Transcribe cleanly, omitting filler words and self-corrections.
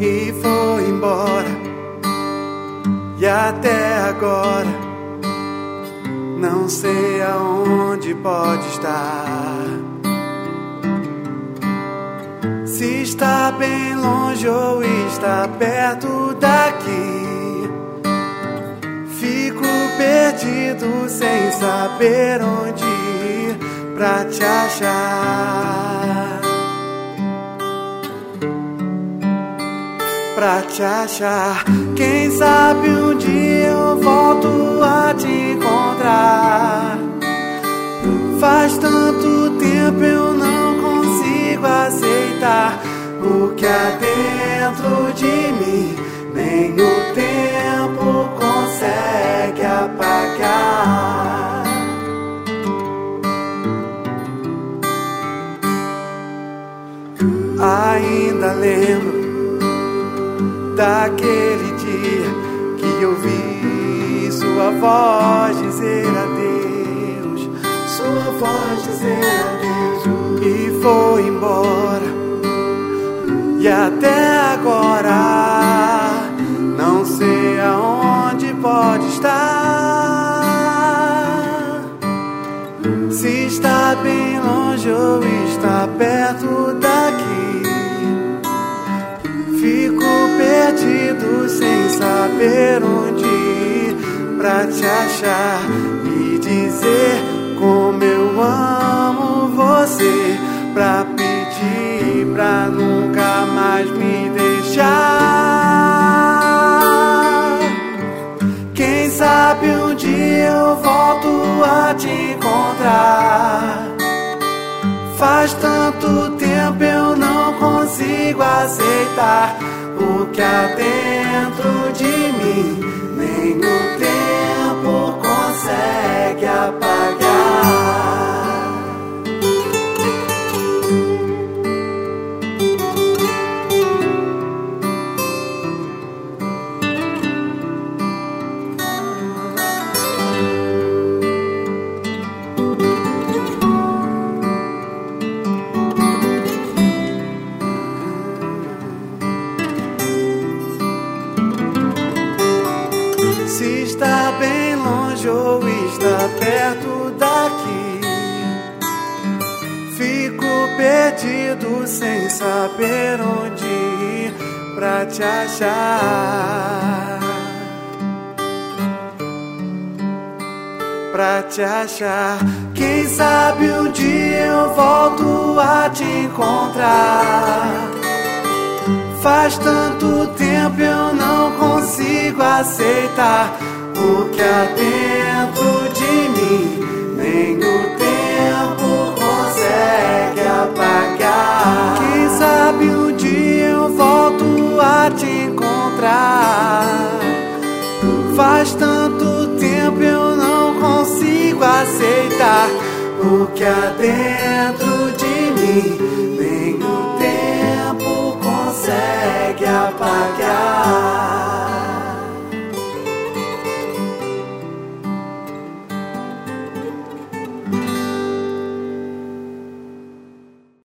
e foi embora. E até agora não sei aonde pode estar. Se está bem longe ou está perto daqui, fico perdido sem saber onde ir pra te achar. Pra te achar, quem sabe um dia eu volto a te encontrar. Faz tanto tempo eu não consigo aceitar o que há dentro de mim, nem o tempo consegue apagar. Ainda lembro daquele dia que eu vi sua voz dizer adeus, sua voz dizer adeus, e foi embora. E até agora não sei aonde pode estar. Se está bem longe ou está perto daqui, fico perdido sem saber onde ir pra te achar e dizer como eu amo você, pra pedir pra nunca mais me deixar. Quem sabe um dia eu volto a te encontrar. Faz tanto tempo eu não consigo aceitar o que há dentro de mim, nem o tempo consegue apagar. Se está bem longe ou está perto daqui, fico perdido sem saber onde ir pra te achar. Pra te achar, quem sabe um dia eu volto a te encontrar. Faz tanto tempo eu não consigo aceitar o que há dentro de mim, nem o tempo consegue apagar. Quem sabe um dia eu volto a te encontrar. Faz tanto tempo eu não consigo aceitar o que há dentro de mim,